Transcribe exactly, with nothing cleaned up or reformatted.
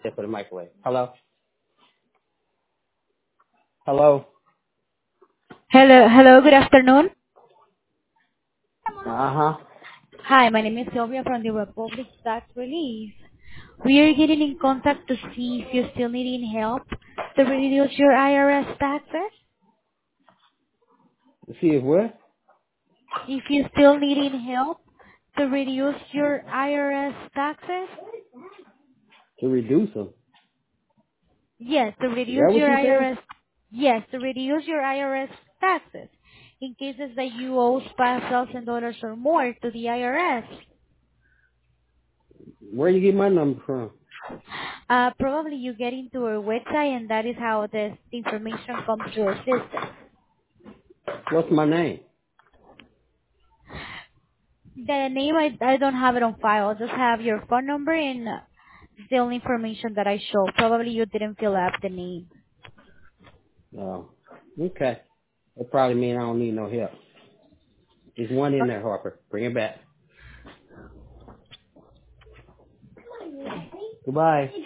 for the microwave. Hello? Hello? Hello, hello, good afternoon. Uh-huh. Hi, my name is Sylvia from the Republic Tax Relief. We are getting in contact to see if you're still needing help to reduce your I R S taxes. See if what? If you're still needing help to reduce your I R S taxes. To reduce them. Yes, to Is reduce that what your you said? I R S. Yes, to reduce your I R S taxes in cases that you owe five thousand dollars or more to the I R S. Where you get my number from? Uh, probably you get into our website and that is how this information comes to our system. What's my name? The name, I, I don't have it on file. I just have your phone number and uh, the only information that I show. Probably you didn't fill out the name. Oh. Okay. That probably mean I don't need no help. There's one in Okay. there, Harper. Bring it back. Goodbye.